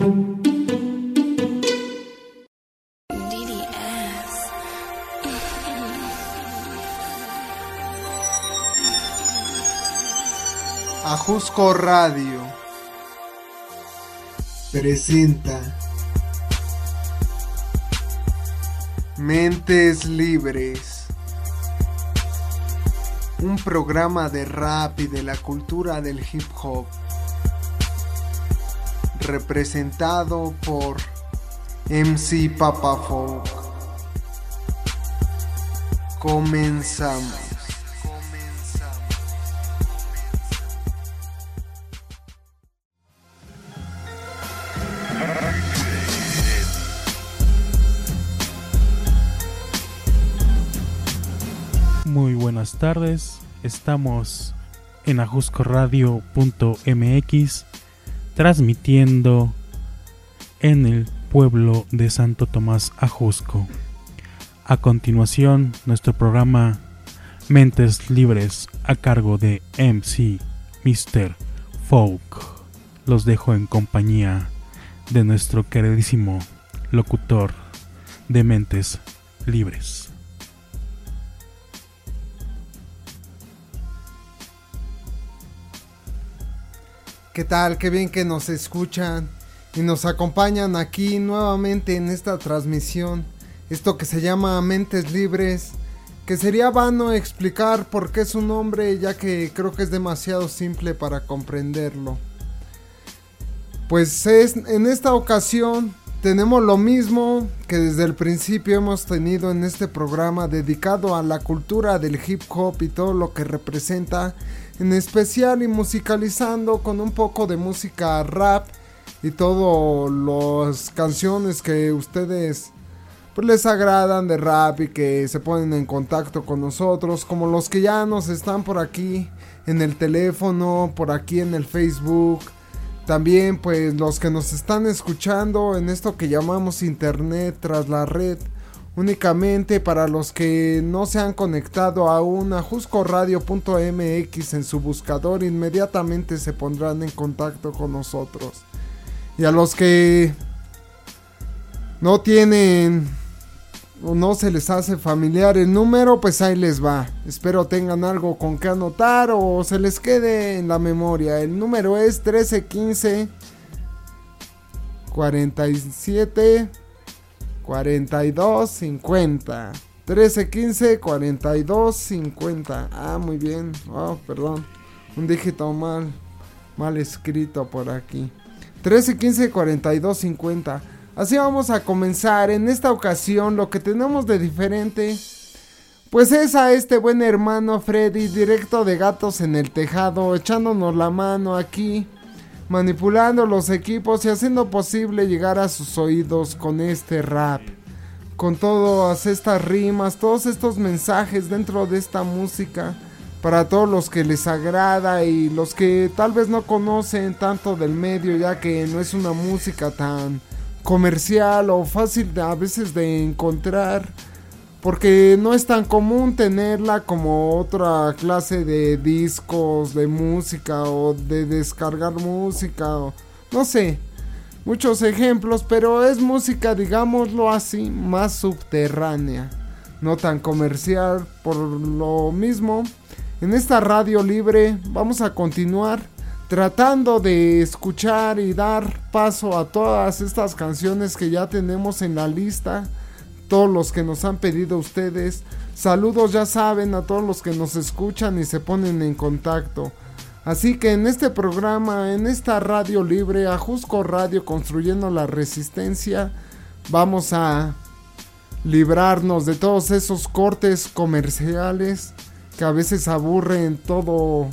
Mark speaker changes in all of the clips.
Speaker 1: Ajusco Radio presenta Mentes Libres, un programa de rap y de la cultura del hip hop, representado por MC Papa Folk. Comenzamos.
Speaker 2: Muy buenas tardes, estamos en ajuscoradio.mx transmitiendo en el pueblo de Santo Tomás Ajusco. A continuación, nuestro programa Mentes Libres a cargo de MC Mr. Folk. Los dejo en compañía de nuestro queridísimo locutor de Mentes Libres.
Speaker 1: ¿Qué tal? Qué bien que nos escuchan y nos acompañan aquí nuevamente en esta transmisión. Esto que se llama Mentes Libres, que sería vano explicar por qué su nombre, ya que creo que es demasiado simple para comprenderlo. Pues en esta ocasión tenemos lo mismo que desde el principio hemos tenido en este programa dedicado a la cultura del hip hop y todo lo que representa, en especial y musicalizando con un poco de música rap y todas las canciones que ustedes pues les agradan de rap y que se ponen en contacto con nosotros, como los que ya nos están por aquí en el teléfono, por aquí en el Facebook. También pues los que nos están escuchando en esto que llamamos internet tras la red. Únicamente para los que no se han conectado aún a ajuscoradio.mx en su buscador, inmediatamente se pondrán en contacto con nosotros. Y a los que no tienen o no se les hace familiar el número, pues ahí les va. Espero tengan algo con que anotar o se les quede en la memoria. El número es 1315 47 42 50. 1315 42 50. Ah, muy bien. Oh, perdón. Un dígito mal escrito por aquí. 1315 42 50. Así vamos a comenzar. En esta ocasión lo que tenemos de diferente pues es a este buen hermano Freddy, directo de Gatos en el Tejado, echándonos la mano aquí, manipulando los equipos y haciendo posible llegar a sus oídos con este rap, con todas estas rimas, todos estos mensajes dentro de esta música, para todos los que les agrada y los que tal vez no conocen tanto del medio, ya que no es una música tan comercial o fácil a veces de encontrar, porque no es tan común tenerla como otra clase de discos de música o de descargar música o no sé, muchos ejemplos, pero es música, digámoslo así, más subterránea, no tan comercial. Por lo mismo, en esta radio libre vamos a continuar tratando de escuchar y dar paso a todas estas canciones que ya tenemos en la lista, todos los que nos han pedido ustedes. Saludos, ya saben, a todos los que nos escuchan y se ponen en contacto. Así que en este programa, en esta radio libre, Ajusco Radio Construyendo la Resistencia, vamos a librarnos de todos esos cortes comerciales que a veces aburren todo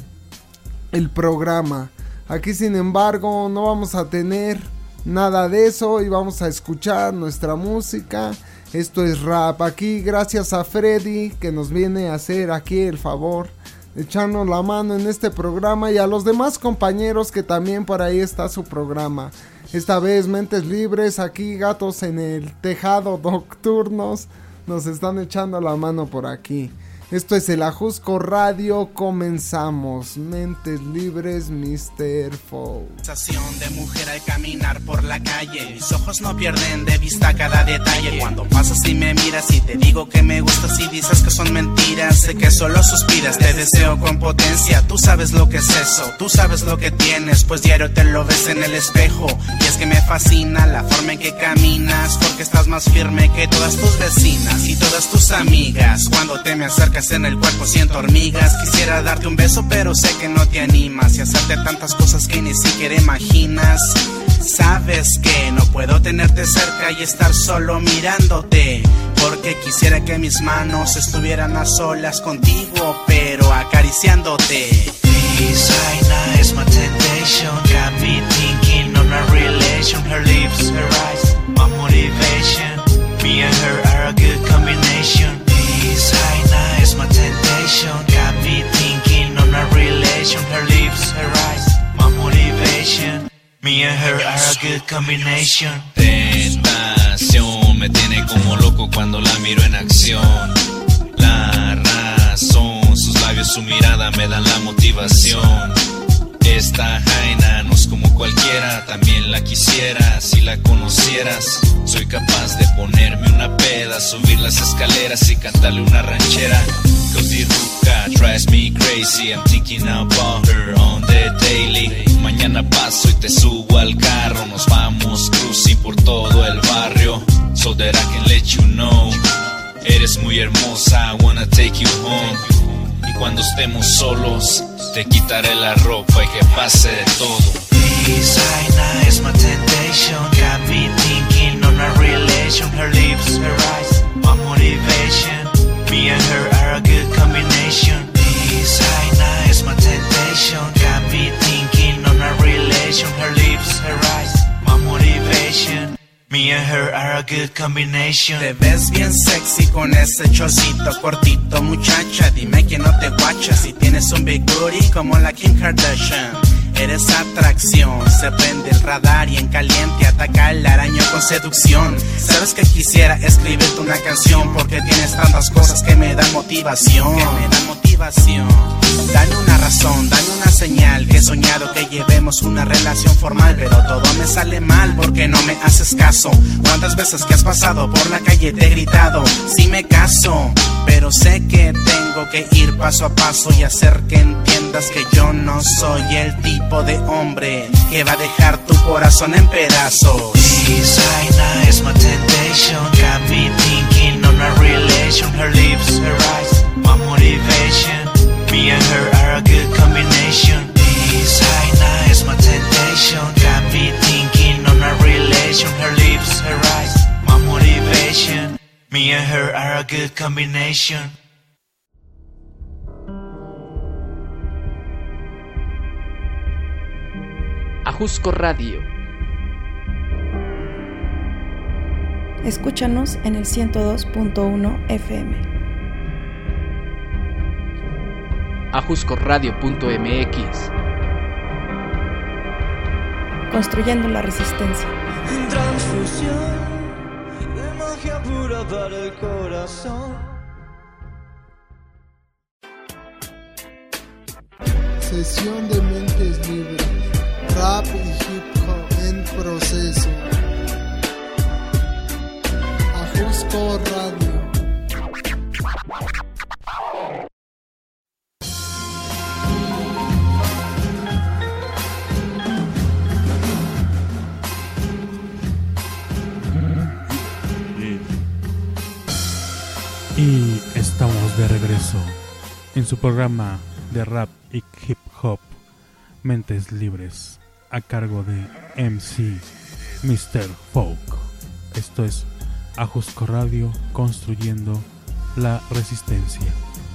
Speaker 1: el programa. Aquí, sin embargo, no vamos a tener nada de eso y vamos a escuchar nuestra música. Esto es rap. Aquí, gracias a Freddy, que nos viene a hacer aquí el favor de echarnos la mano en este programa, y a los demás compañeros que también por ahí está su programa. Esta vez Mentes Libres, aquí Gatos en el Tejado Nocturnos nos están echando la mano por aquí. Esto es el Ajusco Radio, comenzamos. Mentes libres, Mr. Folk.
Speaker 3: Sensación de mujer al caminar por la calle. Mis ojos no pierden de vista cada detalle. Cuando pasas y me miras y te digo que me gustas y dices que son mentiras, sé que solo suspiras, te deseo con potencia. Tú sabes lo que es eso, tú sabes lo que tienes, pues diario te lo ves en el espejo. Y es que me fascina la forma en que caminas, porque estás más firme que todas tus vecinas y todas tus amigas. Cuando te me acercas en el cuerpo siento hormigas. Quisiera darte un beso pero sé que no te animas y hacerte tantas cosas que ni siquiera imaginas. Sabes que no puedo tenerte cerca y estar solo mirándote, porque quisiera que mis manos estuvieran a solas contigo, pero acariciándote.
Speaker 4: This Aina is my temptation, got me thinking on a relation. Her lips, her eyes, my motivation. Me and her are a good combination. This Aina is my temptation, got me thinking on a relation. Her lips, her eyes, my motivation. Me and her are a good combination.
Speaker 5: Tentación me tiene como loco cuando la miro en acción. La razón, sus labios, su mirada me dan la motivación. Esta Jaina no es como cualquiera, también la quisiera si la conocieras. Soy capaz de ponerme una peda, subir las escaleras y cantarle una ranchera. Cause the hookah drives me crazy, I'm thinking about her on the daily. Mañana paso y te subo al carro, nos vamos cruising por todo el barrio, so that I can let you know. Eres muy hermosa, I wanna take you home. Y cuando estemos solos, te quitaré la ropa y que pase de todo.
Speaker 4: This Aina is my temptation, got me thinking on a relation. Her lips, her eyes, my motivation. Me and her are a good combination. This Aina is my temptation, got me thinking on a relation. Her lips, her eyes, my motivation. Me and her are a good combination.
Speaker 3: Te ves bien sexy con ese chorcito cortito, muchacha. Dime que no te guachas si tienes un big booty como la Kim Kardashian. Eres atracción, se prende el radar y en caliente ataca el araño con seducción. Sabes que quisiera escribirte una canción porque tienes tantas cosas que me dan motivación. Dame una razón, dame una señal, que he soñado que llevemos una relación formal, pero todo me sale mal porque no me haces caso. ¿Cuántas veces que has pasado por la calle te he gritado, sí me caso? Pero sé que tengo que ir paso a paso y hacer que entiendas que yo no soy el tipo de hombre que va a dejar tu corazón en pedazos.
Speaker 4: This Aina is my temptation, got me thinking on a relation. Her lips, her eyes, my motivation. Me and her are a good combination. This Aina is my temptation, got me thinking on a relation. Her lips, her eyes, my motivation. Me and her are a good combination.
Speaker 6: Ajusco Radio.
Speaker 7: Escúchanos en el 102.1 FM.
Speaker 6: Ajuscoradio.mx.
Speaker 7: Construyendo la resistencia.
Speaker 8: Transfusión de magia pura para el corazón.
Speaker 1: Sesión de mentes libres, rap y hip hop en proceso. Ajusco Radio.
Speaker 2: Y estamos de regreso en su programa de rap y hip hop, Mentes Libres, a cargo de MC Mr. Folk. Esto es Ajusco Radio, construyendo la resistencia.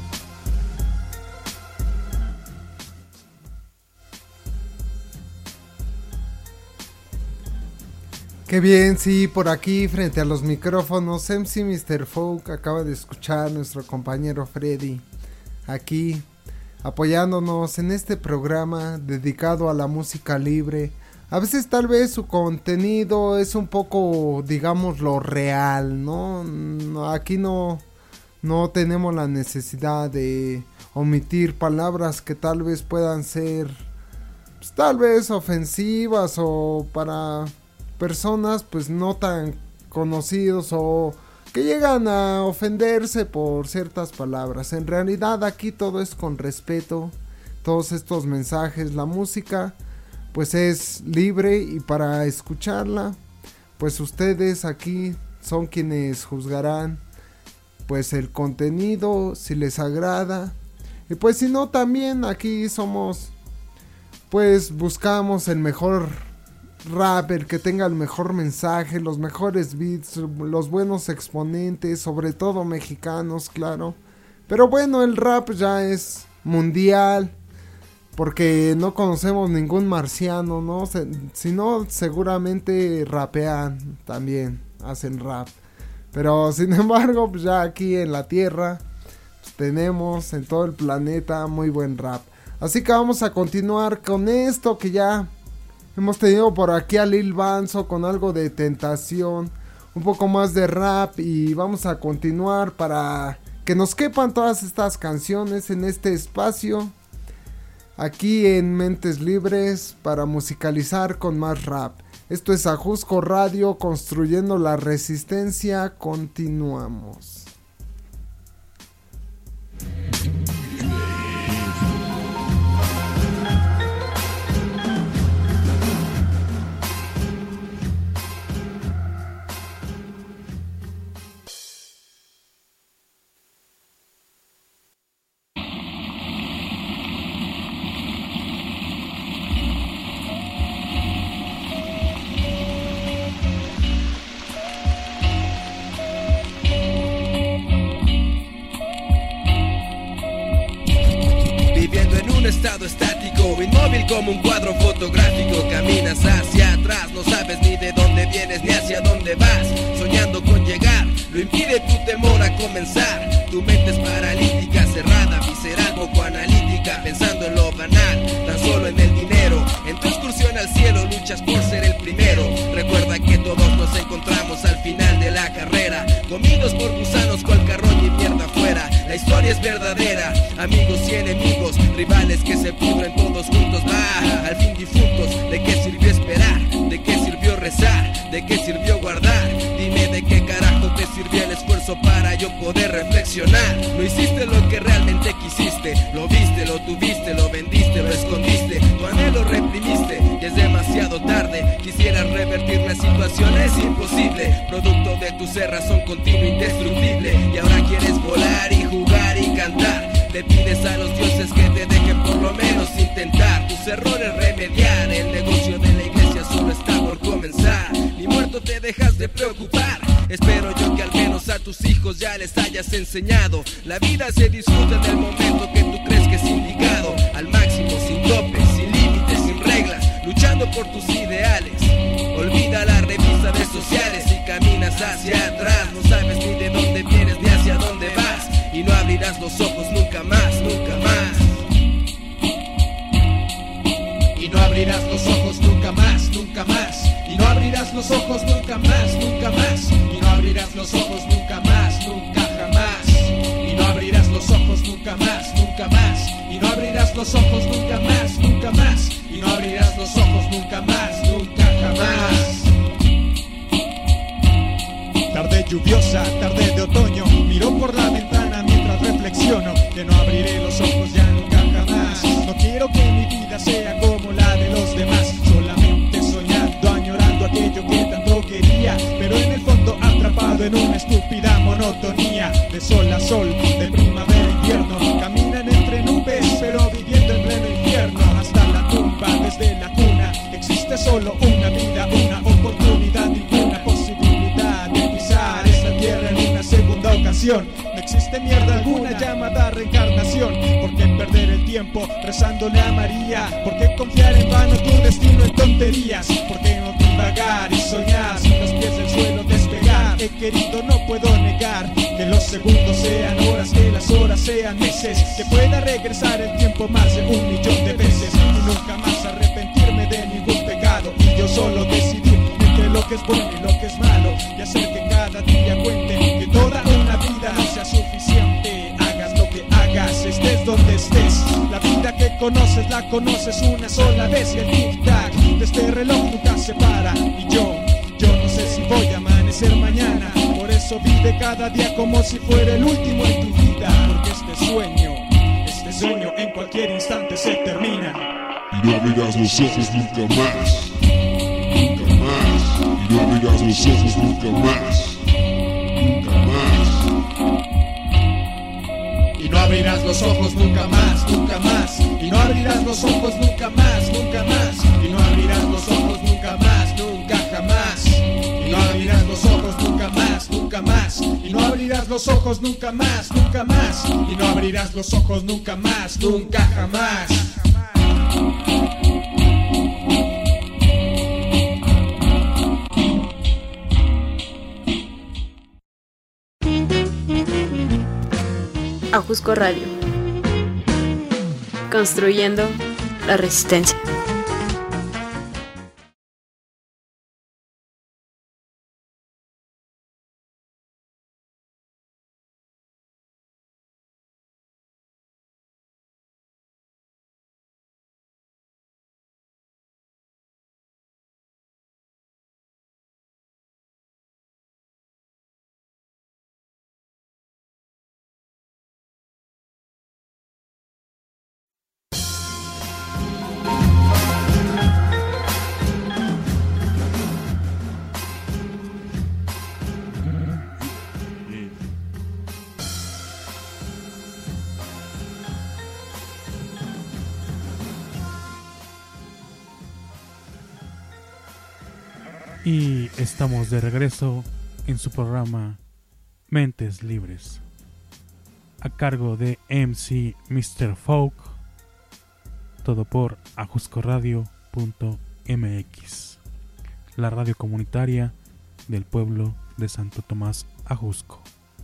Speaker 1: Qué bien, sí, por aquí frente a los micrófonos MC Mr. Folk. Acaba de escuchar a nuestro compañero Freddy aquí apoyándonos en este programa dedicado a la música libre. A veces tal vez su contenido es un poco, digamos, lo real, ¿no? Aquí no no tenemos la necesidad de omitir palabras que tal vez puedan ser, pues, tal vez ofensivas o para personas pues no tan conocidos o que llegan a ofenderse por ciertas palabras. En realidad aquí todo es con respeto, todos estos mensajes, la música pues es libre y para escucharla pues ustedes aquí son quienes juzgarán pues el contenido, si les agrada, y pues si no también aquí somos, pues buscamos el mejor rap, el que tenga el mejor mensaje, los mejores beats, los buenos exponentes, sobre todo mexicanos, claro. Pero bueno, el rap ya es mundial, porque no conocemos ningún marciano, ¿no? Si no, seguramente rapean también, hacen rap. Pero sin embargo, pues ya aquí en la tierra pues tenemos en todo el planeta muy buen rap. Así que vamos a continuar con esto que ya hemos tenido por aquí a Lil Banzo con algo de Tentación, un poco más de rap, y vamos a continuar para que nos quepan todas estas canciones en este espacio aquí en Mentes Libres para musicalizar con más rap. Esto es Ajusco Radio, construyendo la resistencia. Continuamos.
Speaker 9: Estado estático, inmóvil como un cuadro fotográfico. Caminas hacia atrás, no sabes ni de dónde vienes ni hacia dónde vas. Soñando con llegar, lo impide tu temor a comenzar. Tu mente es paralítica, cerrada, visceral, poco analítica, pensando en lo banal, tan solo en el dinero. En tu excursión al cielo luchas por ser el primero. Recuerda que todos nos encontramos al final de la carrera, comidos por gusanos cual carroña y mierda afuera. La historia es verdadera, amigos y enemigos, rivales que se pudren todos juntos, al fin difuntos. ¿De qué sirvió esperar? ¿De qué sirvió rezar? ¿De qué sirvió guardar? Dime de qué carajo te sirvió el esfuerzo para yo poder reflexionar. No hiciste lo que realmente quisiste, lo viste, lo tuviste, lo vendiste, lo escondiste, tu anhelo reprimiste y es demasiado tarde. Quisieras revertir la situación, es imposible, producto de tu cerrazón continua indestructible. Y ahora quieres volar y jugar y cantar. Le pides a los dioses que te dejen por lo menos intentar tus errores remediar. El negocio de la iglesia solo está por comenzar. Ni muerto te dejas de preocupar. Espero yo que al menos a tus hijos ya les hayas enseñado. La vida se disfruta en el momento que tú crees que es indicado. Al máximo, sin topes, sin límites, sin reglas, luchando por tus ideales. Olvida la revista de sociales y caminas hacia atrás. No sabes ni de dónde vienes ni hacia dónde vas. Y no abrirás los ojos nunca más, nunca más. Y no abrirás los ojos nunca más, nunca más. Y no abrirás los ojos nunca más, nunca más. Y no abrirás los ojos nunca más, nunca jamás. Y no abrirás los ojos nunca más, nunca más. Y no abrirás los ojos nunca más, nunca más. Y no abrirás los ojos nunca más, nunca jamás.
Speaker 10: Tarde lluviosa, tarde de otoño, miro por la ventana mientras reflexiono que no abriré los ojos ya nunca jamás. No quiero que mi vida sea como la de los demás, solamente soñando, añorando aquello que tanto quería, pero en el fondo atrapado en una estúpida monotonía. De sol a sol, de primavera a invierno, caminan entre nubes, pero viviendo en pleno infierno. Hasta la tumba, desde la cuna, existe solo una vida, una oportunidad, ninguna posibilidad de pisar esta tierra en una segunda ocasión. No existe mierda alguna llamada reencarnación. ¿Por qué perder el tiempo rezándole a María? ¿Por qué confiar en vano tu destino en tonterías? ¿Por qué no divagar y soñar sin los pies del suelo despegar? He querido, no puedo negar que los segundos sean horas, que las horas sean meses, que pueda regresar el tiempo más de 1.000.000 de veces y nunca más arrepentirme de ningún pecado. Y yo solo decidir entre lo que es bueno y lo que es malo, y hacer que cada día cuente, que toda una vida no sea suficiente conoces, la conoces una sola vez y el tic-tac de este reloj nunca se para. Y yo no sé si voy a amanecer mañana, por eso vive cada día como si fuera el último en tu vida. Porque este sueño en cualquier instante se termina.
Speaker 11: Y no abrirás los ojos nunca más, nunca más. Y no abrirás los ojos nunca más, nunca más.
Speaker 10: Y no abrirás los ojos nunca más, nunca más. Y no abrirás los ojos nunca más, nunca más. Y no abrirás los ojos nunca más, nunca jamás. Y no abrirás los ojos nunca más, nunca más. Y no abrirás los ojos nunca más, nunca más. Y no abrirás los ojos nunca más, nunca jamás.
Speaker 12: Ajusco Radio, construyendo la resistencia.
Speaker 2: Y estamos de regreso en su programa Mentes Libres, a cargo de MC Mr. Folk, todo por ajuscoradio.mx, la radio comunitaria del pueblo de Santo Tomás Ajusco.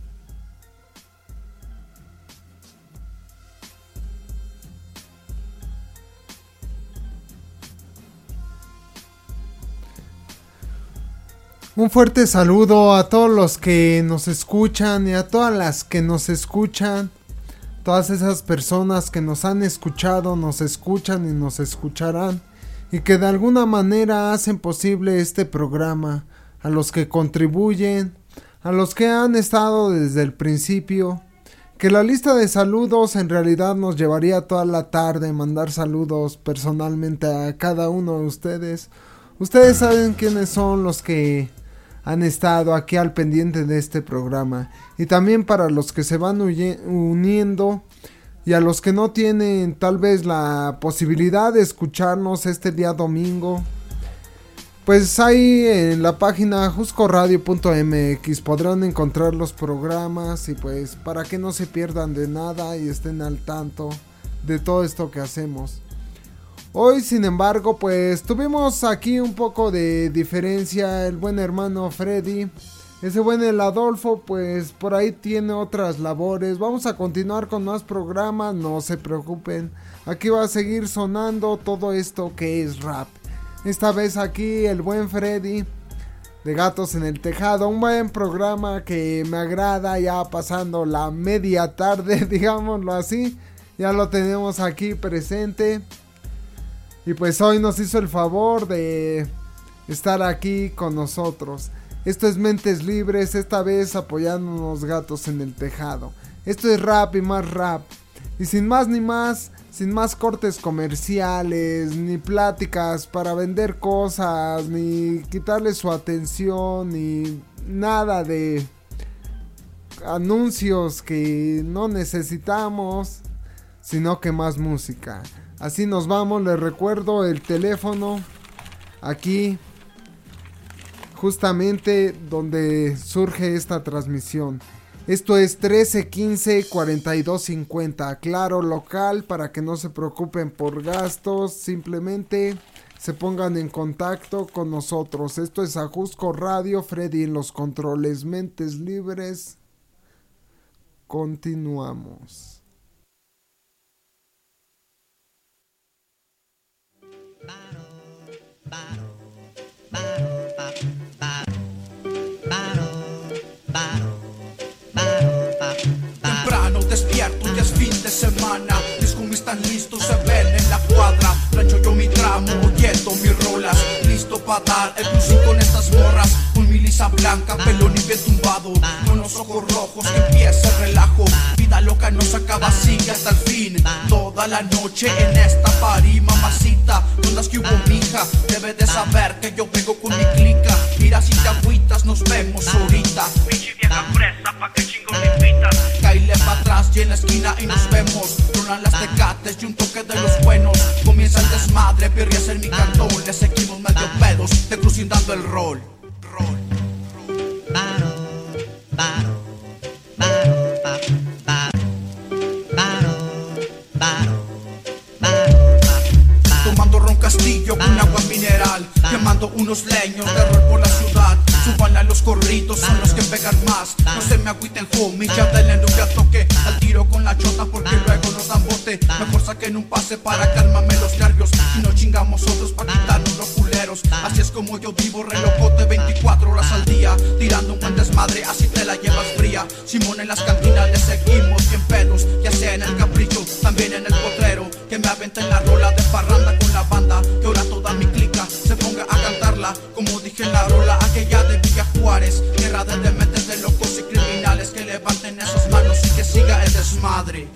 Speaker 1: Un fuerte saludo a todos los que nos escuchan y a todas las que nos escuchan. Todas esas personas que nos han escuchado, nos escuchan y nos escucharán. Y que de alguna manera hacen posible este programa. A los que contribuyen, a los que han estado desde el principio. Que la lista de saludos en realidad nos llevaría toda la tarde mandar saludos personalmente a cada uno de ustedes. Ustedes saben quiénes son los que han estado aquí al pendiente de este programa. Y también para los que se van uniendo y a los que no tienen tal vez la posibilidad de escucharnos este día domingo, pues ahí en la página ajuscoradio.mx podrán encontrar los programas y pues para que no se pierdan de nada y estén al tanto de todo esto que hacemos. Hoy, sin embargo, pues tuvimos aquí un poco de diferencia. El buen hermano Freddy, ese buen el Adolfo, pues por ahí tiene otras labores. Vamos a continuar con más programas, no se preocupen. Aquí va a seguir sonando todo esto que es rap. Esta vez aquí el buen Freddy de Gatos en el Tejado. Un buen programa que me agrada, ya pasando la media tarde, digámoslo así. Ya lo tenemos aquí presente. Y pues hoy nos hizo el favor de estar aquí con nosotros. Esto es Mentes Libres, esta vez apoyándonos Gatos en el Tejado. Esto es rap y más rap. Y sin más ni más, sin más cortes comerciales, ni pláticas para vender cosas, ni quitarle su atención, ni nada de anuncios que no necesitamos, sino que más música. Así nos vamos, les recuerdo el teléfono aquí, justamente donde surge esta transmisión. Esto es 1315-4250, claro, local, para que no se preocupen por gastos, simplemente se pongan en contacto con nosotros. Esto es Ajusco Radio, Freddy en los controles, Mentes Libres, continuamos.
Speaker 13: Temprano despierto, ya es fin de semana. Mis homies están listos, se ven
Speaker 3: matar el crucín con estas morras. Con mi lisa blanca, pelón y bien tumbado, con los ojos rojos que empieza el relajo. Vida loca no se acaba, sigue hasta el fin. Toda la noche en esta party, mamacita, con las que hubo mija. Debe de saber que yo vengo con mi clica. Mira si te agüitas, nos vemos ahorita. Pinche vieja fresa, pa' que chingo me invitas. Caile pa' atrás y en la esquina y nos vemos. Tronan las tecates y un toque de los buenos. Comienza el desmadre, pirrias en mi cantón. Le seguimos medio pedos, de crucing dando el rol. Tomando ron Castillo con agua mineral, quemando unos leños de rol por la ciudad. Súbanle a los corritos, son los que pegan más. No se me agüiten, homie, ya denle nube a toque. Al tiro con la chota porque luego nos dan bote. Mejor saquen un pase para calmarme los nervios. Si no chingamos otros pa' quitarnos los culeros. Así es como yo vivo, relojote 24 horas al día. Tirando un buen desmadre, así te la llevas fría. Simón en las cantinas le seguimos bien pedos. Ya sea en el capricho, también en el potrero. Que me aventen la rola de parranda con la banda. Que ahora toda mi clica se ponga a cantarla. Como dije en la rola aquella de Villa Juárez. Guerra de dementes, de locos y criminales. Que levanten esas manos y que siga el desmadre.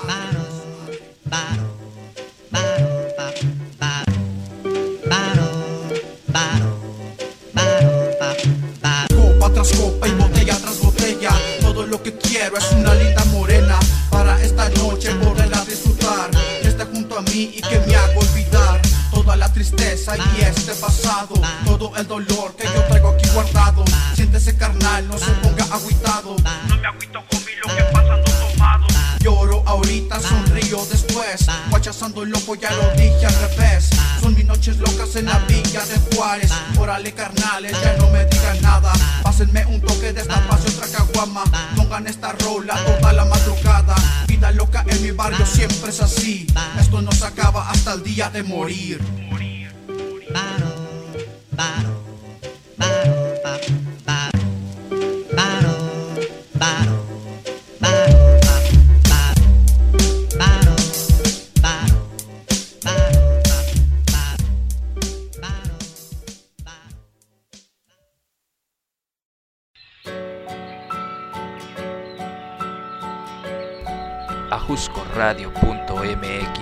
Speaker 3: Copa tras copa y botella tras botella. Todo lo que quiero es una linda morena. Para esta noche poderla disfrutar. Que esté junto a mí y que me haga olvidar toda la tristeza y este pasado. Todo el dolor que yo traigo aquí guardado. Siéntese carnal, no se ponga agüitado. No me agüito con lo que pasa ando tomado. Lloro ahorita, sonrío después. Guachazando el loco, ya lo dije al revés. Son mis noches locas en la villa de Juárez. Órale carnales, ya no me digan nada. Pásenme un toque de esta paz y otra caguama. Pongan esta rola toda la madrugada. Vida loca en mi barrio siempre es así. Esto no se acaba hasta el día de morir.
Speaker 6: ajuscoradio.mx,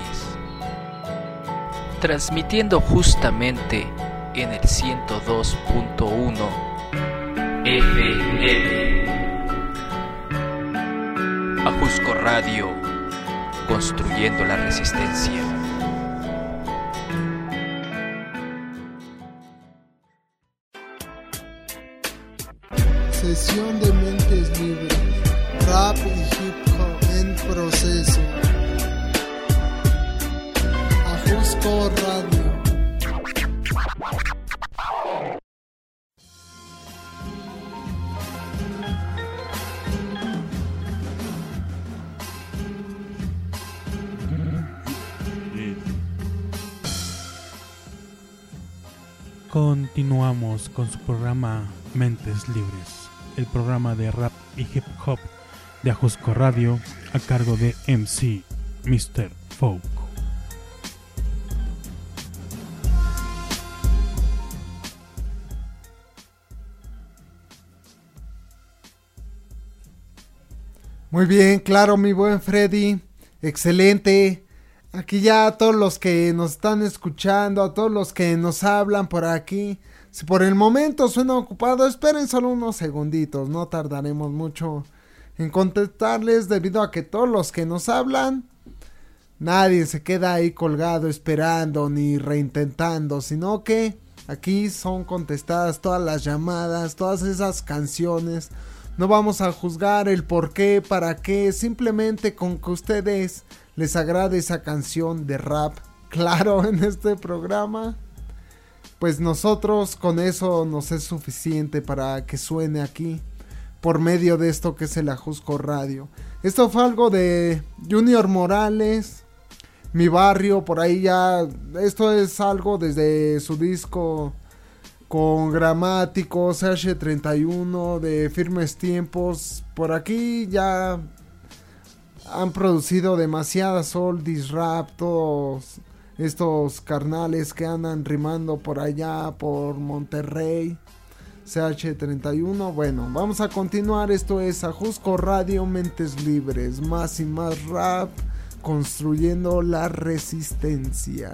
Speaker 6: transmitiendo justamente en el 102.1 FM. Ajusco Radio, construyendo la resistencia.
Speaker 1: Sesión de mentes libres, rap y hip hop en proceso. Ajusco Radio.
Speaker 2: Continuamos con su programa Mentes Libres, el programa de rap y hip hop de Ajusco Radio a cargo de MC Mr. Folk.
Speaker 1: Muy bien, claro, mi buen Freddy. Excelente. Aquí ya a todos los que nos están escuchando, a todos los que nos hablan por aquí. Si por el momento suena ocupado, esperen solo unos segunditos. No tardaremos mucho en contestarles debido a que todos los que nos hablan, nadie se queda ahí colgado esperando ni reintentando, sino que aquí son contestadas todas las llamadas, todas esas canciones. No vamos a juzgar el por qué, para qué, simplemente con que ustedes les agrade esa canción de rap, claro, en este programa, pues nosotros con eso nos es suficiente para que suene aquí, por medio de esto que es el Ajusco Radio. Esto fue algo de Junior Morales, Mi Barrio, por ahí ya, esto es algo desde su disco con Gramático, CH31, de Firmes Tiempos. Por aquí ya han producido demasiadas oldies rap, todos estos carnales que andan rimando por allá, por Monterrey, CH31. Bueno, vamos a continuar. Esto es Ajusco Radio, Mentes Libres, más y más rap, construyendo la resistencia.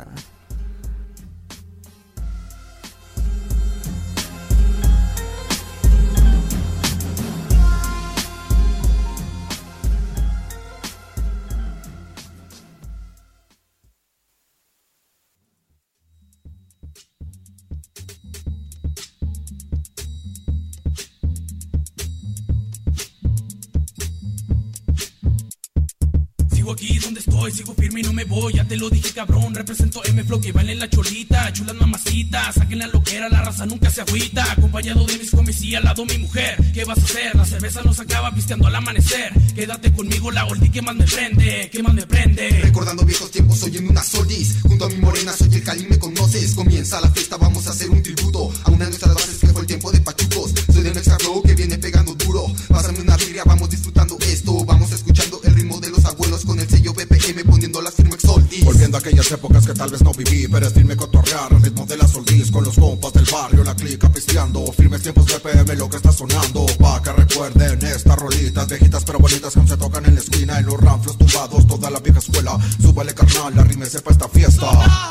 Speaker 13: Aquí donde estoy, sigo firme y no me voy, ya te lo dije cabrón, represento M-Flow que baila en la cholita, chulas mamacitas, saquen la loquera, la raza nunca se agüita, acompañado de mis comis y al lado mi mujer, ¿qué vas a hacer? La cerveza nos acaba pisteando al amanecer, quédate conmigo la oldie que más me prende, que más me prende.
Speaker 14: Recordando viejos tiempos, soy en una soldis, junto a mi morena soy el Cali, me conoces, comienza la fiesta, vamos a hacer un tributo a una de nuestras bases que fue el tiempo de Pachucos, soy del Extra Flow que viene pegando duro, pásame una birria, vamos disfrutando esto, vamos escuchando el ritmo de los abuelos con el sello BPM poniendo las firmas Exoldis.
Speaker 15: Volviendo a aquellas épocas que tal vez no viví, pero es firme cotorrear al ritmo de las Soldis con los compas del barrio, la clica pisteando, firmes tiempos BPM lo que está sonando, pa' que recuerden estas rolitas viejitas pero bonitas que aún se tocan en la esquina, en los ranflos tumbados, toda la vieja escuela, súbale carnal, la rime sepa esta fiesta.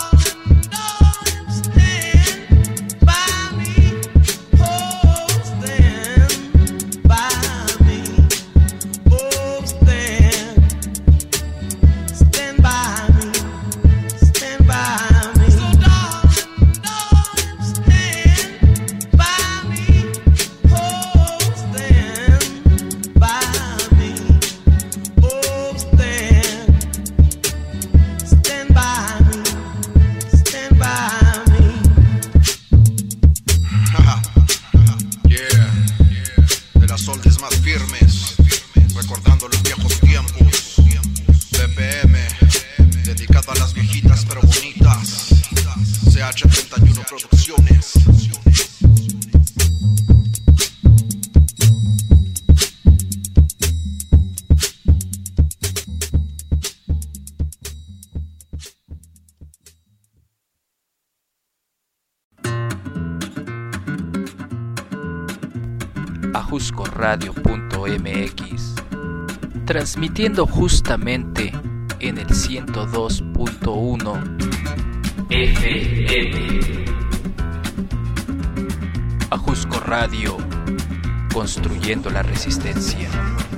Speaker 6: ajuscoradio.mx, transmitiendo justamente en el 102.1 FM. Ajusco Radio, construyendo la resistencia.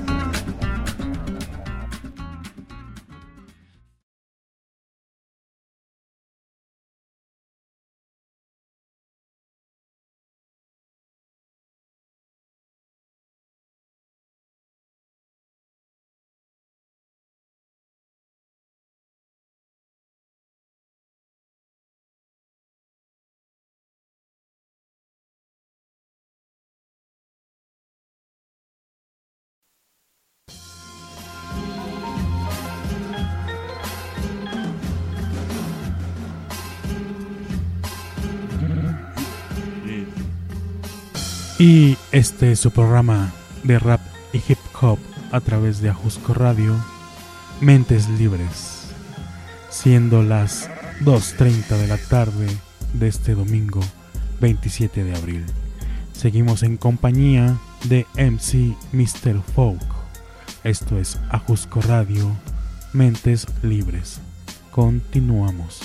Speaker 2: Y este es su programa de rap y hip hop a través de Ajusco Radio, Mentes Libres, siendo las 2:30 de la tarde de este domingo 27 de abril. Seguimos en compañía de MC Mr. Folk. Esto es Ajusco Radio, Mentes Libres. Continuamos.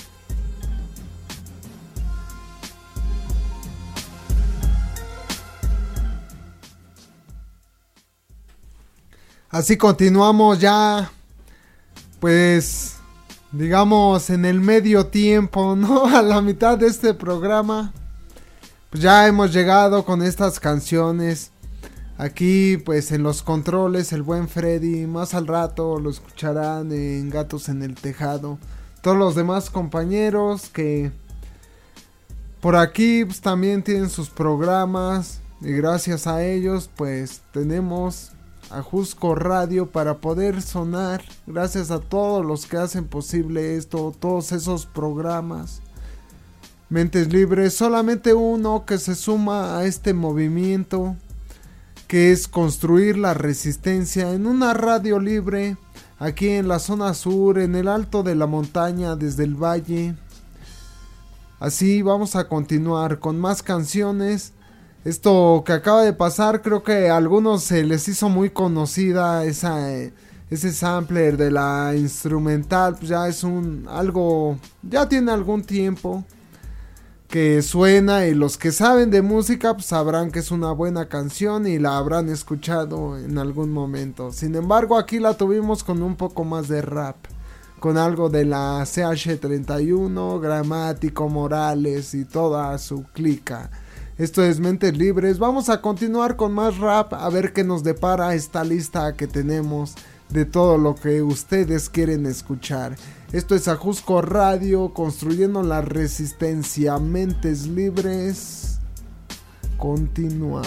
Speaker 1: Así continuamos ya, pues, digamos, en el medio tiempo, ¿no? A la mitad de este programa. Pues ya hemos llegado con estas canciones. Aquí, pues, en los controles, el buen Freddy. Más al rato lo escucharán en Gatos en el Tejado. Todos los demás compañeros que por aquí, pues, también tienen sus programas. Y gracias a ellos, pues, tenemos Ajusco Radio para poder sonar. Gracias a todos los que hacen posible esto, todos esos programas. Mentes Libres, solamente uno que se suma a este movimiento, que es construir la resistencia en una radio libre, aquí en la zona sur, en el alto de la montaña, desde el valle. Así vamos a continuar con más canciones. Esto que acaba de pasar, creo que a algunos se les hizo muy conocida ese sampler de la instrumental. Pues ya es ya tiene algún tiempo que suena, y los que saben de música pues sabrán que es una buena canción y la habrán escuchado en algún momento. Sin embargo, aquí la tuvimos con un poco más de rap, con algo de la CH31, Gramático, Morales y toda su clica. Esto es Mentes Libres. Vamos a continuar con más rap, a ver qué nos depara esta lista que tenemos de todo lo que ustedes quieren escuchar. Esto es Ajusco Radio, construyendo la resistencia. Mentes Libres. Continuamos.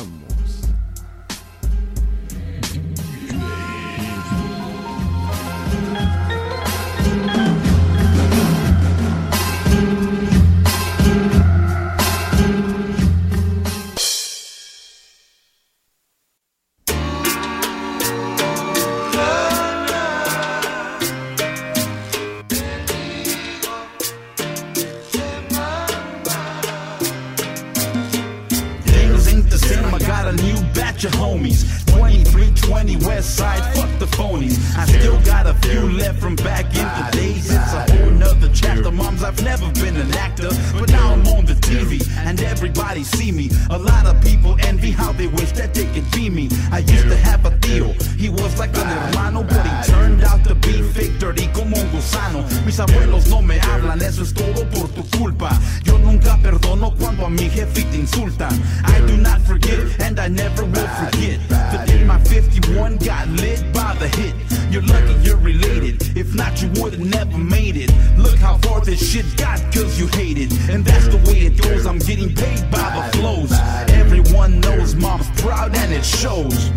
Speaker 16: Your homies, 2320 West Side, fuck the phonies. I still got a few left from back in the days. It's a whole nother chapter, moms. I've never been an actor, but now I'm on the TV and everybody see me. A lot of people envy how they wish that they could be me. I used to have a tío, he was like an hermano, but he turned out to be fake, dirty como un gusano. Mis abuelos no me hablan, eso es todo por tu culpa. Yo nunca perdono cuando a mi jefe te insultan. I do not forget and I never will forget the day my 51 got lit by the hit. You're lucky you're related, if not you would've never made it. Look how far this shit got cause you hate it, and that's the way it goes. I'm getting paid by the flows. Everyone knows mom's proud and it shows.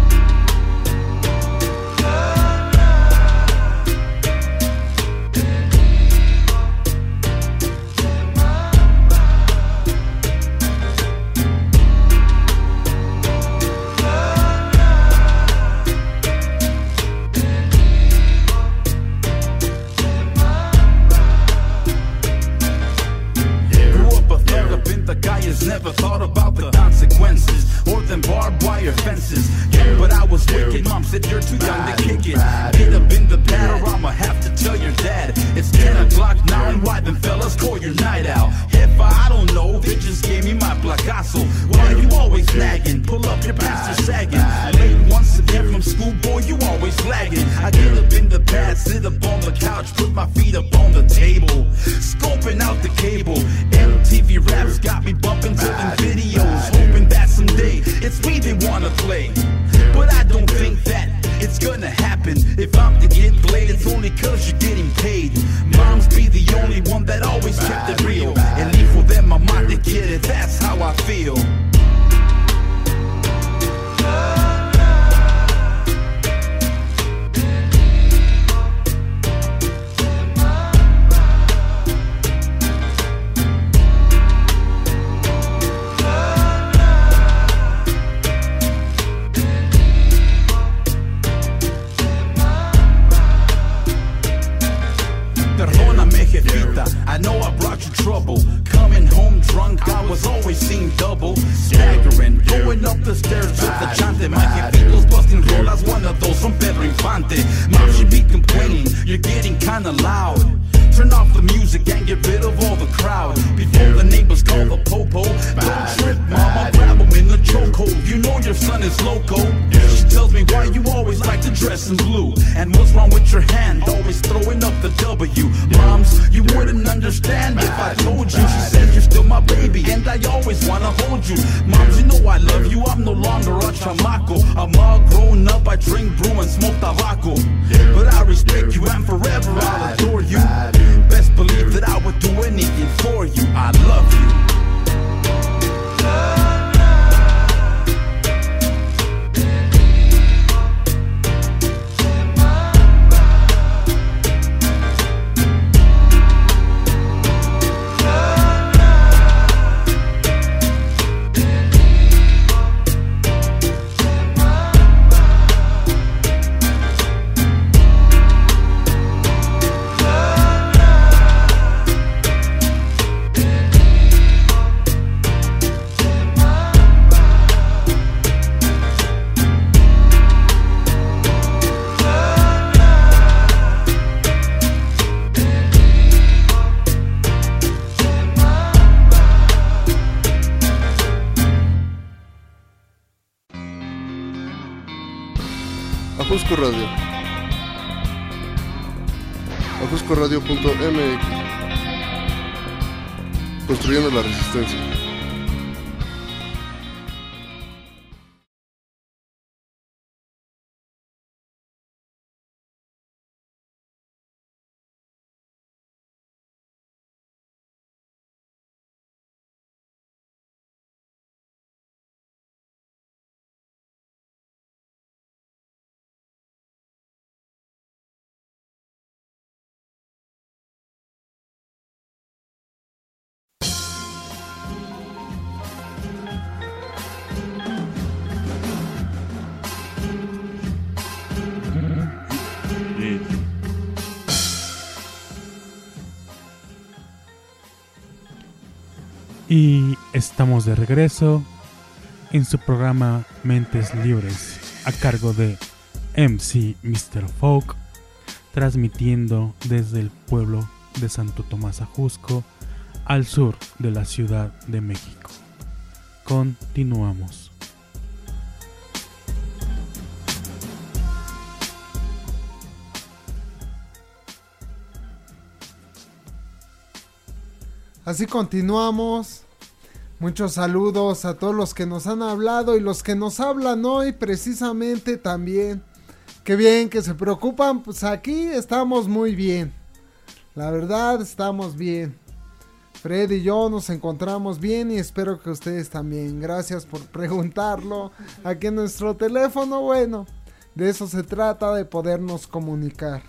Speaker 16: Never thought about the consequences or them barbed wire fences. Yeah, but I was wicked. Mom said you're too young to kick it. Get up in the bed or I'ma have to tell your dad. It's 10 o'clock now and why them fellas call your night out? If I don't know, they just gave me my placazo. Why you always nagging? Pull up your pants, you're sagging. Late once again from school, boy, you always lagging. I get up in the bed, sit up on the couch, put my feet up on the table, scoping out the cable. MTV Raps got me bumping to them videos, hoping that someday it's me they wanna play. But I don't think that it's gonna happen. If I'm to get played, it's only cause you're getting paid. Moms be the only one that always kept it real. El hijo de mamá te quiere, that's how I feel. I know I brought you trouble. Coming home drunk, I was always seeing double. Staggering, going up the stairs with the chante. My jefito's busting rolas, one of those from Pedro Infante. Mom should be complaining, you're getting kinda loud. Turn off the music and get rid of all the crowd before the neighbors call the popo. Don't trip, mama, grab him in the chokehold. You know your son is loco. She tells me why you always like to dress in blue, and what's wrong with your hand, always throwing up the W. Moms, you wouldn't understand if I told you. She said you're still my baby and I always wanna hold you. Moms, you know I love you, I'm no longer a chamaco. I'm all grown up, I drink brew and smoke tabaco. But I respect you and forever I'll adore you. Best believe that I would do anything for you. I love you.
Speaker 17: Ajusco Radio. ajuscoradio.mx. Construyendo la resistencia.
Speaker 2: Y estamos de regreso en su programa Mentes Libres, a cargo de MC Mr. Folk, transmitiendo desde el pueblo de Santo Tomás Ajusco, al sur de la Ciudad de México. Continuamos.
Speaker 1: Así continuamos. Muchos saludos a todos los que nos han hablado y los que nos hablan hoy precisamente también. Qué bien que se preocupan, pues aquí estamos muy bien. La verdad estamos bien. Fred y yo nos encontramos bien y espero que ustedes también. Gracias por preguntarlo aquí en nuestro teléfono. Bueno, de eso se trata, de podernos comunicar.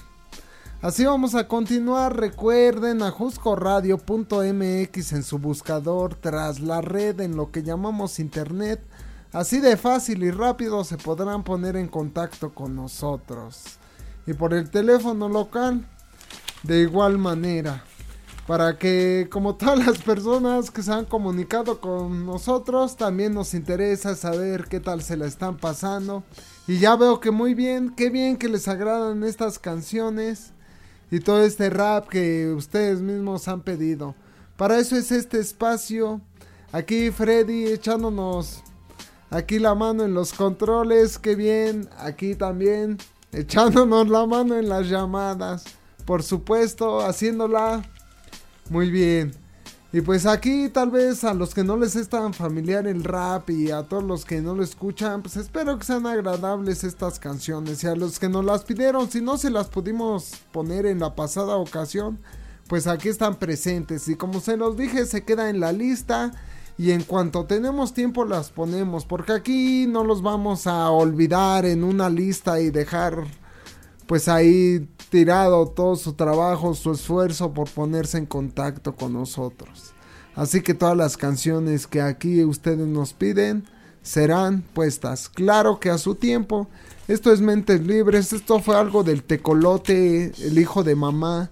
Speaker 1: Así vamos a continuar. Recuerden ajuscoradio.mx en su buscador, tras la red, en lo que llamamos internet. Así de fácil y rápido se podrán poner en contacto con nosotros. Y por el teléfono local, de igual manera. Para que, como todas las personas que se han comunicado con nosotros, también nos interesa saber qué tal se la están pasando. Y ya veo que muy bien, qué bien que les agradan estas canciones. Y todo este rap que ustedes mismos han pedido. Para eso es este espacio. Aquí Freddy echándonos aquí la mano en los controles. Qué bien. Aquí también echándonos la mano en las llamadas. Por supuesto, haciéndola muy bien. Y pues aquí tal vez a los que no les es tan familiar el rap y a todos los que no lo escuchan, pues espero que sean agradables estas canciones. Y a los que nos las pidieron, si no se las pudimos poner en la pasada ocasión, pues aquí están presentes. Y como se los dije, se queda en la lista y en cuanto tenemos tiempo las ponemos. Porque aquí no los vamos a olvidar en una lista y dejar pues ahí tirado todo su trabajo, su esfuerzo por ponerse en contacto con nosotros. Así que todas las canciones que aquí ustedes nos piden serán puestas, claro que a su tiempo. Esto es Mentes Libres, esto fue algo del Tecolote, el hijo de mamá.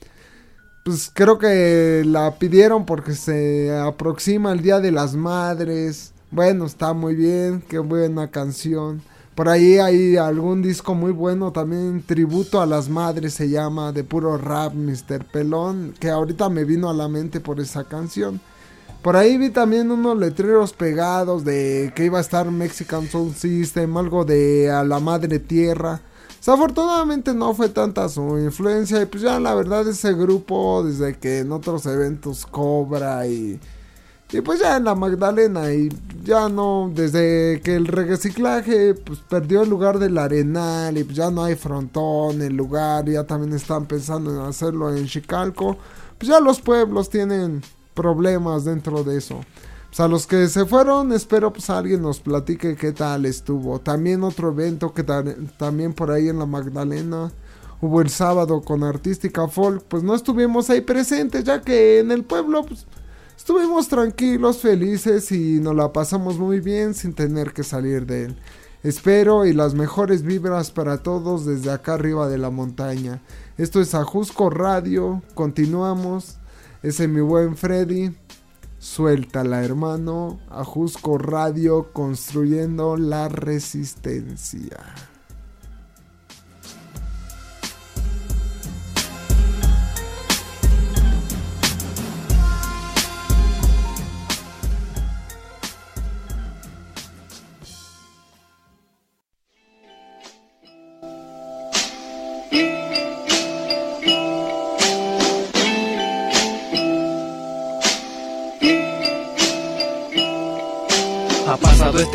Speaker 1: Pues creo que la pidieron porque se aproxima el Día de las Madres. Bueno, está muy bien, qué buena canción. Por ahí hay algún disco muy bueno también, tributo a las madres se llama, de puro rap, Mr. Pelón, que ahorita me vino a la mente por esa canción. Por ahí vi también unos letreros pegados de que iba a estar Mexican Soul System, algo de A la Madre Tierra. Desafortunadamente no fue tanta su influencia y pues ya la verdad ese grupo desde que en otros eventos cobra y pues ya en la Magdalena y ya no, desde que el reciclaje pues perdió el lugar del Arenal y pues ya no hay frontón, el lugar ya también están pensando en hacerlo en Chicalco, pues ya los pueblos tienen problemas dentro de eso. Pues a los que se fueron espero pues alguien nos platique qué tal estuvo. También otro evento que también por ahí en la Magdalena hubo el sábado con Artística Folk, pues no estuvimos ahí presentes ya que en el pueblo pues estuvimos tranquilos, felices y nos la pasamos muy bien sin tener que salir de él. Espero y las mejores vibras para todos desde acá arriba de la montaña. Esto es Ajusco Radio, continuamos. Ese es mi buen Freddy. Suéltala, hermano. Ajusco Radio, construyendo la resistencia.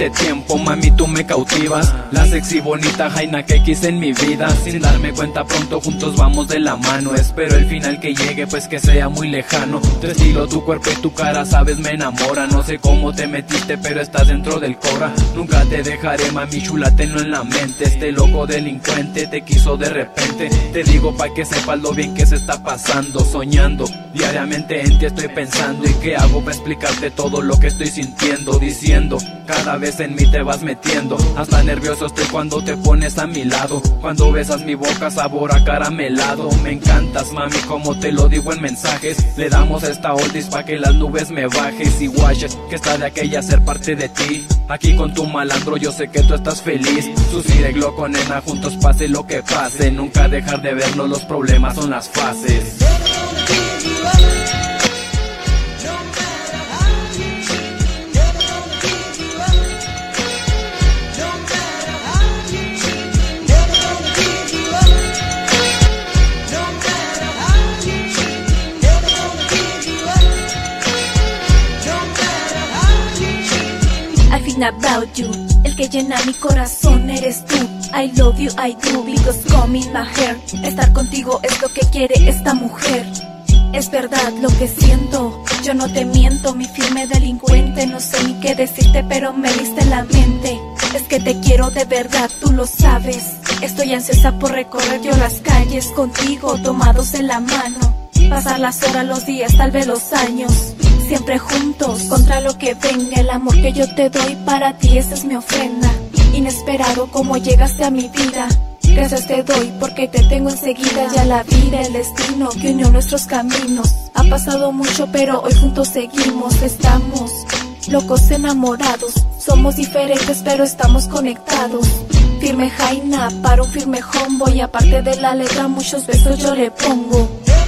Speaker 18: este tiempo, mami, tú me cautivas. La sexy bonita Jaina que quise en mi vida. Sin darme cuenta pronto juntos vamos de la mano. Espero el final que llegue, pues que sea muy lejano. Tu estilo, tu cuerpo y tu cara, sabes, me enamora. No sé cómo te metiste, pero estás dentro del cora. Nunca te dejaré, mami chula, tenlo en la mente. Este loco delincuente te quiso de repente. Te digo pa' que sepas lo bien que se está pasando. Soñando, diariamente en ti estoy pensando. ¿Y qué hago para explicarte todo lo que estoy sintiendo? Diciendo, cada vez en mí te vas metiendo. Hasta nervioso estoy cuando te pones a mi lado. Cuando besas mi boca, sabor a caramelado. Me encantas, mami, como te lo digo en mensajes. Le damos esta oldies pa' que las nubes me bajes. Y guaches, que está de aquella ser parte de ti. Aquí con tu malandro yo sé que tú estás feliz. Susireglo con nena, juntos pase lo que pase. Nunca dejar de vernos, los problemas son las fases.
Speaker 19: About you, el que llena mi corazón eres tú. I love you, I do, because coming my hair. Estar contigo es lo que quiere esta mujer. Es verdad lo que siento, yo no te miento, mi firme delincuente. No sé ni qué decirte, pero me diste la mente. Es que te quiero de verdad, tú lo sabes. Estoy ansiosa por recorrer yo las calles contigo, tomados en la mano. Pasar las horas, los días, tal vez los años. Siempre juntos, contra lo que venga. El amor que yo te doy para ti, esa es mi ofrenda. Inesperado como llegaste a mi vida. Gracias te doy porque te tengo enseguida. Ya la vida, el destino que unió nuestros caminos. Ha pasado mucho pero hoy juntos seguimos. Estamos locos enamorados. Somos diferentes pero estamos conectados. Firme Jaina para un firme homeboy. Aparte de la letra muchos besos yo le pongo.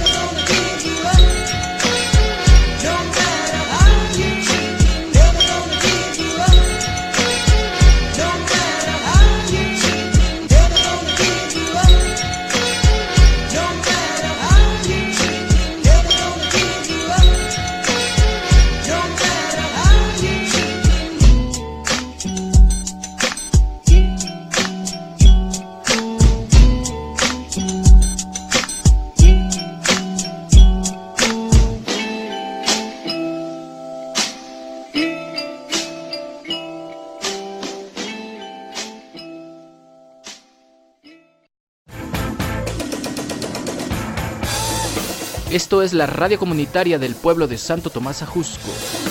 Speaker 6: Esto es la radio comunitaria del pueblo de Santo Tomás Ajusco.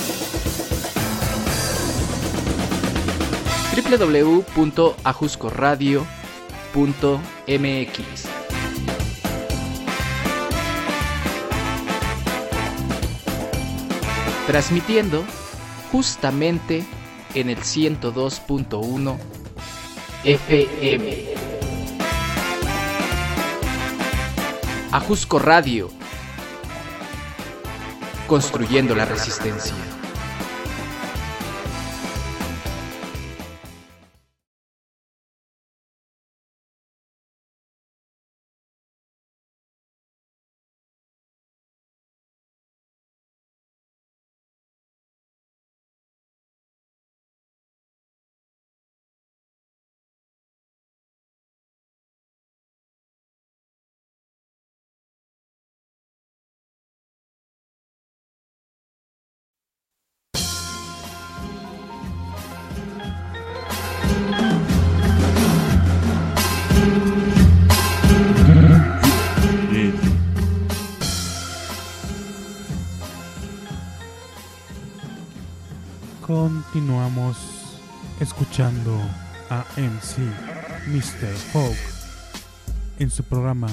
Speaker 6: www.ajuscoradio.mx. Transmitiendo justamente en el 102.1 FM. Ajusco Radio, construyendo la resistencia.
Speaker 2: Continuamos escuchando a MC Mr. Folk en su programa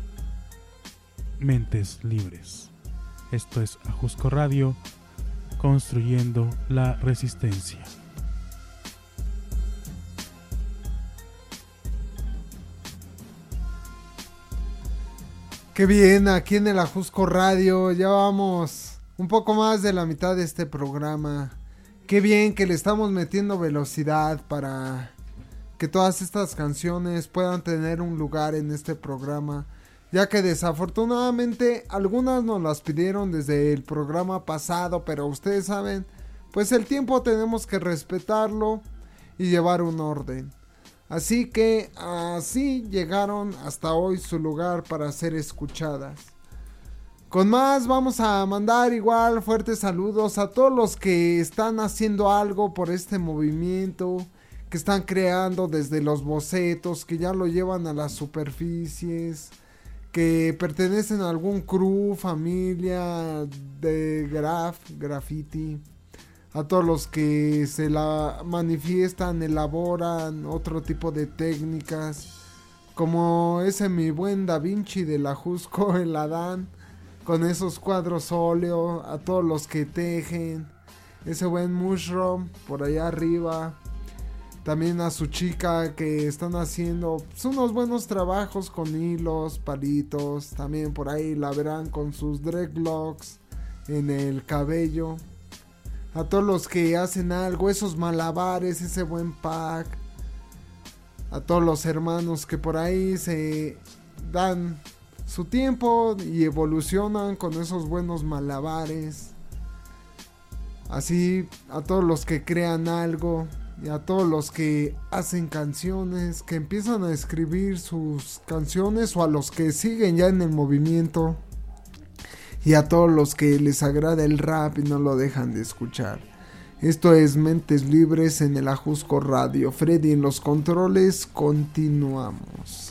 Speaker 2: Mentes Libres. Esto es Ajusco Radio, construyendo la resistencia.
Speaker 1: Qué bien, aquí en el Ajusco Radio ya vamos un poco más de la mitad de este programa. Qué bien que le estamos metiendo velocidad para que todas estas canciones puedan tener un lugar en este programa, ya que desafortunadamente algunas nos las pidieron desde el programa pasado, pero ustedes saben, pues el tiempo tenemos que respetarlo. y llevar un orden. Así que así llegaron hasta hoy su lugar para ser escuchadas. Con más, vamos a mandar igual fuertes saludos a todos los que están haciendo algo por este movimiento, que están creando desde los bocetos, que ya lo llevan a las superficies, que pertenecen a algún crew, familia de graffiti, a todos los que se la manifiestan, elaboran otro tipo de técnicas, como ese mi buen Da Vinci de la Jusco, el Adán, con esos cuadros óleo, a todos los que tejen, ese buen Mushroom por allá arriba, también a su chica que están haciendo pues, unos buenos trabajos con hilos, palitos, también por ahí la verán con sus dreadlocks en el cabello, a todos los que hacen algo, esos malabares, ese buen pack, a todos los hermanos que por ahí se dan su tiempo y evolucionan con esos buenos malabares. Así a todos los que crean algo y a todos los que hacen canciones, que empiezan a escribir sus canciones, o a los que siguen ya en el movimiento, y a todos los que les agrada el rap y no lo dejan de escuchar. Esto es Mentes Libres en el Ajusco Radio. Freddy en los controles, continuamos.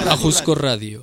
Speaker 20: Ajusco Radio.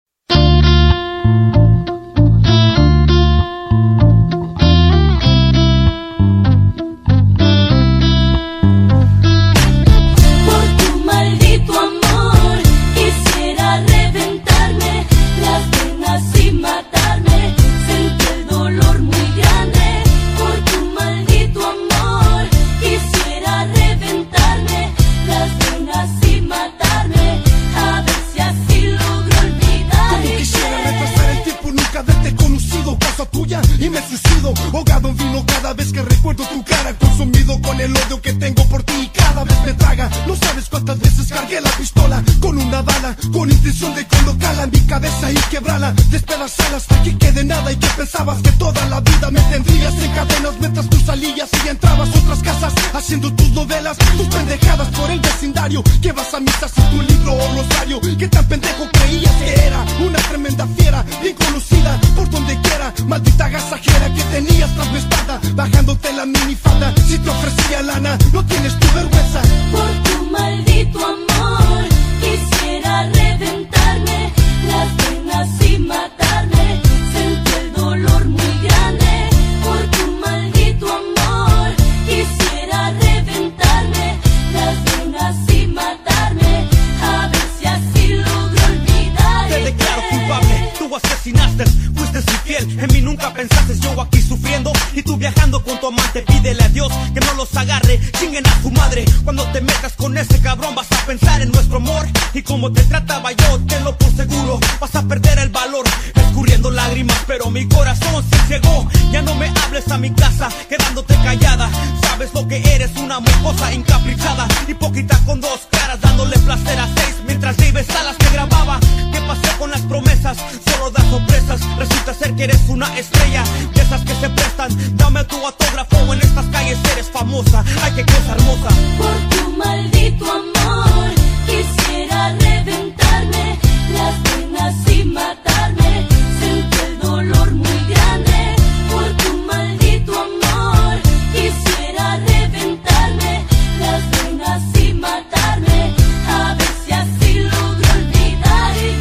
Speaker 21: Y me suicido, ahogado en vino cada vez que recuerdo tu cara, consumido con el odio que tengo por ti y cada vez me traga. No sabes cuántas veces cargué la pistola con una bala, con intención de colocarla en mi cabeza y quebrarla, despedazarla hasta que quede nada. Y que pensabas que toda la vida me tendrías en cadenas mientras tú salías y entrabas a otras casas haciendo tus novelas, tus pendejadas por el vecindario, que vas a misa sin tu libro o rosario. Que tan pendejo creías que era una tremenda fiera, bien conocida por donde quiera, maldita gasajera que tenías tras mi espalda, bajándote la minifalda. Si te ofrecía lana, no tienes tu vergüenza.
Speaker 22: Por tu maldito amor, quisiera reventarme las venas y matarme. Sentí el dolor muy grande. Por tu maldito amor, quisiera reventarme las venas y matarme. A ver si así logro olvidarte.
Speaker 23: Te declaro culpable, tú asesinaste, fuiste infiel, en mí nunca pensaste. Yo aquí sufriendo y tú viajando con tu amante. Pídele a Dios que no los agarre, chinguen a su madre. Cuando te metas con ese cabrón vas a pensar en nuestro amor y como te trataba yo, tenlo por seguro, vas a perder el valor, escurriendo lágrimas, pero mi corazón se ciegó. Ya no me hables a mi casa, quedándote callada. Sabes lo que eres, una mocosa encaprichada, hipócrita con dos caras, dándole placer a seis mientras David Salas te grababa. ¿Qué pasó con las promesas? Solo das sorpresas, resulta ser que eres una estrella de esas que se prestan. Dame tu autógrafo, en estas calles eres famosa. Ay, qué cosa hermosa.
Speaker 22: Por tu maldito amor, quisiera reventarme las venas y matarme. Sentí el dolor muy grande. Por tu maldito amor, quisiera reventarme las venas y matarme. A ver si así logro olvidarte.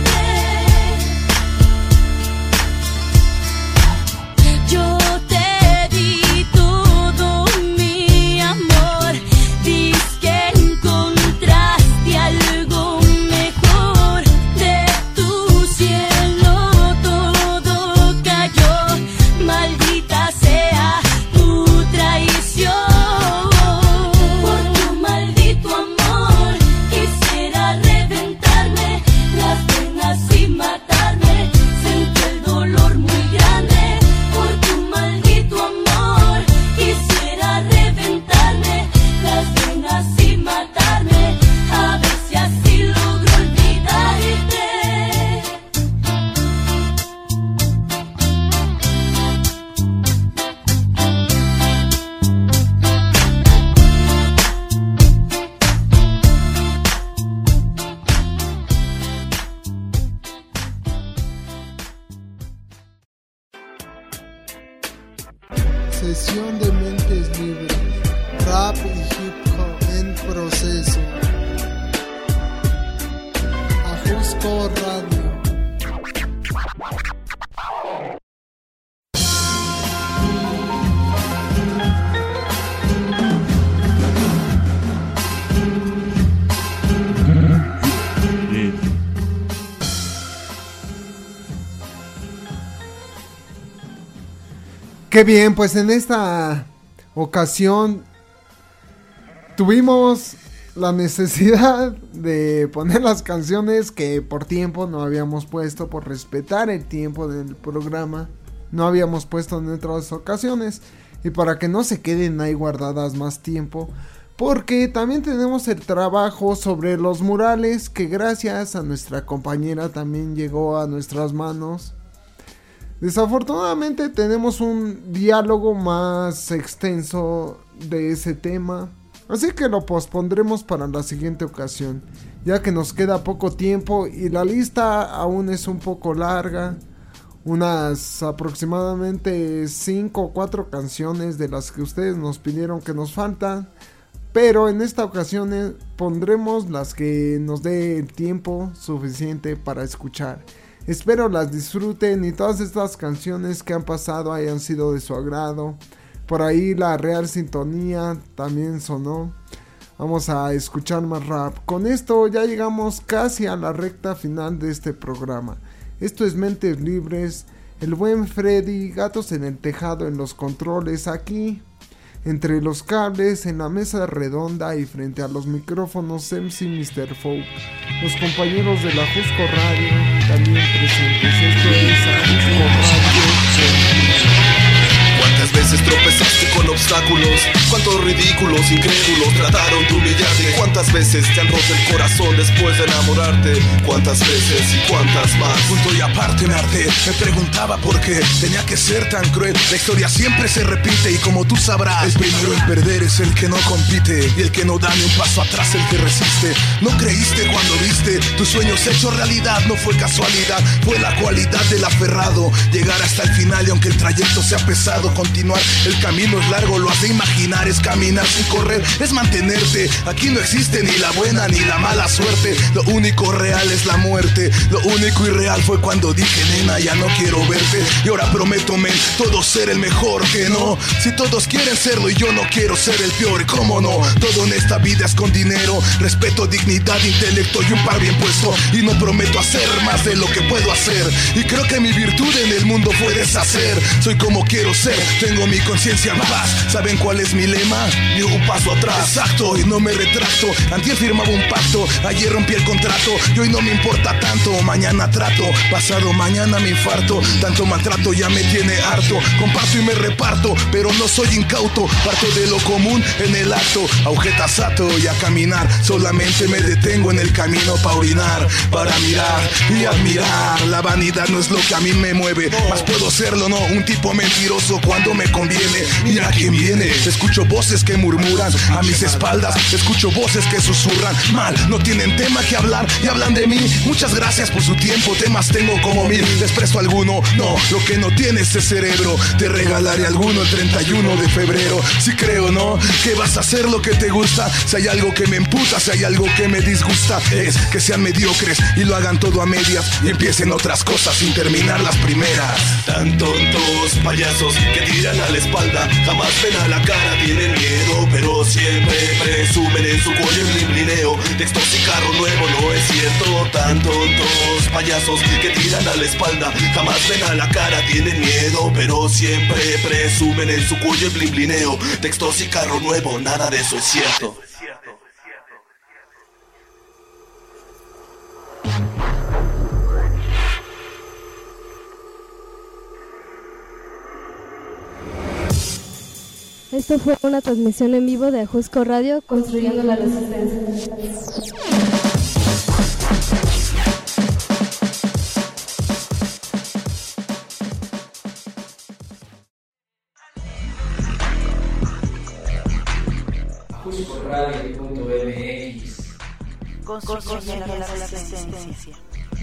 Speaker 22: Yo te di todo mi amor, dices que encontraste algo mejor. De tu cielo todo cayó, maldita sea tu traición. Por tu maldito amor, quisiera reventarme las venas y matarme. Sentí el dolor muy grande. Por tu maldito amor, quisiera reventarme las venas y matarme. A ver si así logro olvidarte.
Speaker 1: Sesión de mentes libres, rap y hip hop en proceso. Ajusco Radio. Qué bien, pues en esta ocasión tuvimos la necesidad de poner las canciones que por tiempo no habíamos puesto, por respetar el tiempo del programa, no habíamos puesto en otras ocasiones y para que no se queden ahí guardadas más tiempo, porque también tenemos el trabajo sobre los murales que gracias a nuestra compañera también llegó a nuestras manos. Desafortunadamente tenemos un diálogo más extenso de ese tema, así que lo pospondremos para la siguiente ocasión, ya que nos queda poco tiempo y la lista aún es un poco larga, unas aproximadamente 5 o 4 canciones de las que ustedes nos pidieron que nos faltan, pero en esta ocasión pondremos las que nos dé el tiempo suficiente para escuchar. Espero las disfruten y todas estas canciones que han pasado hayan sido de su agrado. Por ahí la Real Sintonía también sonó. Vamos a escuchar más rap. Con esto ya llegamos casi a la recta final de este programa. Esto es Mentes Libres. El buen Freddy, Gatos en el Tejado en los controles, aquí entre los cables, en la mesa redonda y frente a los micrófonos MC Mr. Folk. Los compañeros de la Ajusco Radio también presentes. Esto es Ajusco Radio.
Speaker 4: ¿Cuántas veces tropezaste con obstáculos? ¿Cuántos ridículos, incrédulos trataron de humillarte? ¿Cuántas veces te han roto el corazón después de enamorarte? ¿Cuántas veces y cuántas más?
Speaker 21: Punto y aparte me harté, me preguntaba por qué tenía que ser tan cruel. La historia siempre se repite y como tú sabrás, el primero en perder es el que no compite, y el que no da ni un paso atrás el que resiste. No creíste cuando viste tus sueños hechos realidad, no fue casualidad, fue la cualidad del aferrado. Llegar hasta el final y aunque el trayecto sea pesado, continuar, el camino es largo, lo has de imaginar, es caminar sin correr, es mantenerte. Aquí no existe ni la buena ni la mala suerte, lo único real es la muerte. Lo único irreal fue cuando dije, nena, ya no quiero verte. Y ahora prometo, men, todos ser el mejor, que no. Si todos quieren serlo y yo no quiero ser el peor, ¿y cómo no? Todo en esta vida es con dinero, respeto, dignidad, intelecto y un par bien puesto. Y no prometo hacer más de lo que puedo hacer, y creo que mi virtud en el mundo fue deshacer. Soy como quiero ser, tengo mi conciencia en paz. ¿Saben cuál es mi lema? Ni un paso atrás. Exacto, y no me retracto. Antier firmaba un pacto, ayer rompí el contrato, y hoy no me importa tanto. Mañana trato, pasado mañana me infarto. Tanto maltrato ya me tiene harto. Comparto y me reparto, pero no soy incauto. Parto de lo común en el acto, agujetasato y a caminar. Solamente me detengo en el camino para orinar, para mirar y admirar. La vanidad no es lo que a mí me mueve, más puedo serlo, no, un tipo mentiroso cuando me conviene. Mira quién viene, escucho voces que murmuran a mis espaldas, escucho voces que susurran. Mal, no tienen tema que hablar y hablan de mí. Muchas gracias por su tiempo, temas tengo como 1000. ¿Les presto alguno? No, lo que no tienes es cerebro. Te regalaré alguno el 31 de febrero. Si creo, ¿no? Que vas a hacer lo que te gusta. Si hay algo que me emputa, si hay algo que me disgusta, es que sean mediocres y lo hagan todo a medias y empiecen otras cosas sin terminar las primeras.
Speaker 4: Tan tontos, payasos que tiran a la espalda, jamás ven a la cara, tienen miedo, pero siempre presumen en su cuello el blimblineo. Textos y carro nuevo, no es cierto. Tan tontos, payasos que tiran a la espalda, jamás ven a la cara, tienen miedo, pero siempre presumen en su cuello el blimblineo. Textos y carro nuevo, nada de eso es cierto.
Speaker 5: Esto fue una transmisión en vivo de Ajusco Radio, construyendo la resistencia.
Speaker 6: AjuscoRadio.mx,
Speaker 22: construyendo la resistencia.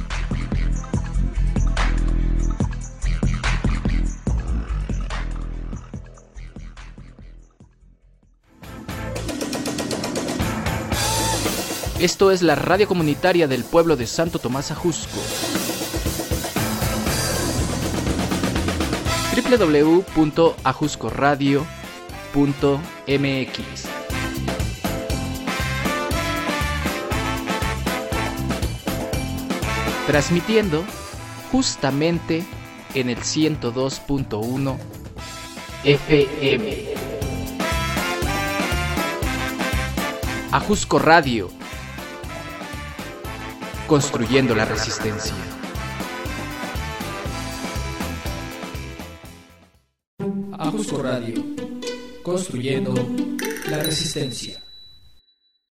Speaker 6: Esto es la radio comunitaria del pueblo de Santo Tomás Ajusco. www.ajuscoradio.mx. Transmitiendo justamente en el 102.1 FM. Ajusco Radio, construyendo la resistencia. Ajusco Radio, construyendo la resistencia.